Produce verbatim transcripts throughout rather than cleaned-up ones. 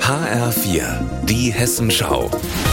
H R vier, die Hessenschau.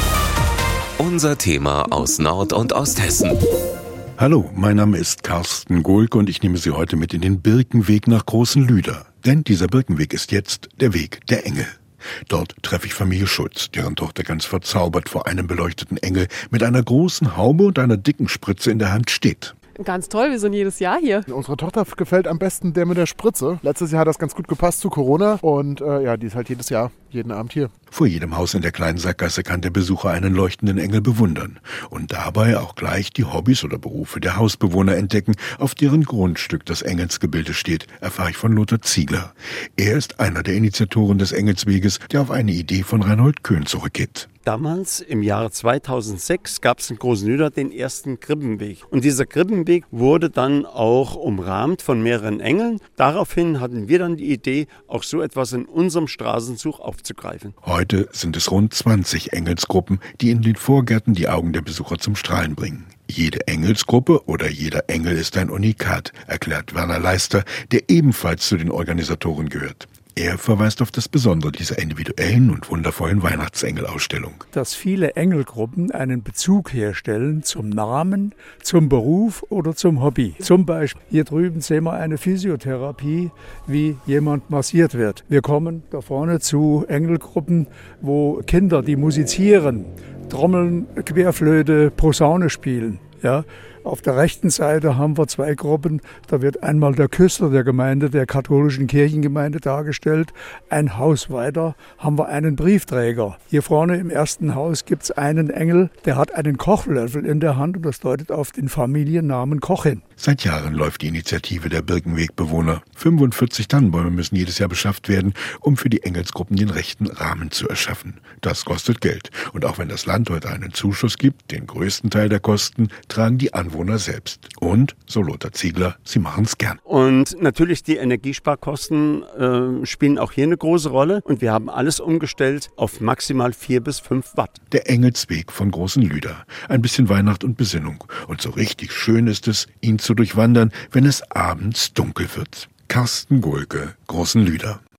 Unser Thema aus Nord- und Osthessen. Hallo, mein Name ist Carsten Gohlke und ich nehme Sie heute mit in den Birkenweg nach Großen Lüder. Denn dieser Birkenweg ist jetzt der Weg der Engel. Dort treffe ich Familie Schulz, deren Tochter ganz verzaubert vor einem beleuchteten Engel mit einer großen Haube und einer dicken Spritze in der Hand steht. Ganz toll, wir sind jedes Jahr hier. Unserer Tochter gefällt am besten der mit der Spritze. Letztes Jahr hat das ganz gut gepasst zu Corona und äh, ja, die ist halt jedes Jahr, jeden Abend hier. Vor jedem Haus in der kleinen Sackgasse kann der Besucher einen leuchtenden Engel bewundern und dabei auch gleich die Hobbys oder Berufe der Hausbewohner entdecken, auf deren Grundstück das Engelsgebilde steht, erfahre ich von Lothar Ziegler. Er ist einer der Initiatoren des Engelsweges, der auf eine Idee von Reinhold Köhn zurückgeht. Damals, im Jahre zweitausendsechs, gab es in Großen Lüder den ersten Krippenweg. Und dieser Krippenweg wurde dann auch umrahmt von mehreren Engeln. Daraufhin hatten wir dann die Idee, auch so etwas in unserem Straßenzug aufzugreifen. Heute sind es rund zwanzig Engelsgruppen, die in den Vorgärten die Augen der Besucher zum Strahlen bringen. Jede Engelsgruppe oder jeder Engel ist ein Unikat, erklärt Werner Leister, der ebenfalls zu den Organisatoren gehört. Er verweist auf das Besondere dieser individuellen und wundervollen Weihnachtsengelausstellung. Dass viele Engelgruppen einen Bezug herstellen zum Namen, zum Beruf oder zum Hobby. Zum Beispiel hier drüben sehen wir eine Physiotherapie, wie jemand massiert wird. Wir kommen da vorne zu Engelgruppen, wo Kinder, die musizieren, Trommeln, Querflöte, Posaune spielen. Ja, auf der rechten Seite haben wir zwei Gruppen. Da wird einmal der Küster der Gemeinde, der katholischen Kirchengemeinde dargestellt. Ein Haus weiter haben wir einen Briefträger. Hier vorne im ersten Haus gibt es einen Engel, der hat einen Kochlöffel in der Hand und das deutet auf den Familiennamen Koch hin. Seit Jahren läuft die Initiative der Birkenwegbewohner. fünfundvierzig Tannenbäume müssen jedes Jahr beschafft werden, um für die Engelsgruppen den rechten Rahmen zu erschaffen. Das kostet Geld. Und auch wenn das Land heute einen Zuschuss gibt, den größten Teil der Kosten tragen die Anwohner selbst. Und, so Lothar Ziegler, sie machen es gern. Und natürlich die Energiesparkosten äh, spielen auch hier eine große Rolle. Und wir haben alles umgestellt auf maximal vier bis fünf Watt. Der Engelsweg von Großen Lüder. Ein bisschen Weihnacht und Besinnung. Und so richtig schön ist es, ihn zu durchwandern, wenn es abends dunkel wird. Carsten Gohlke, Großen Lüder.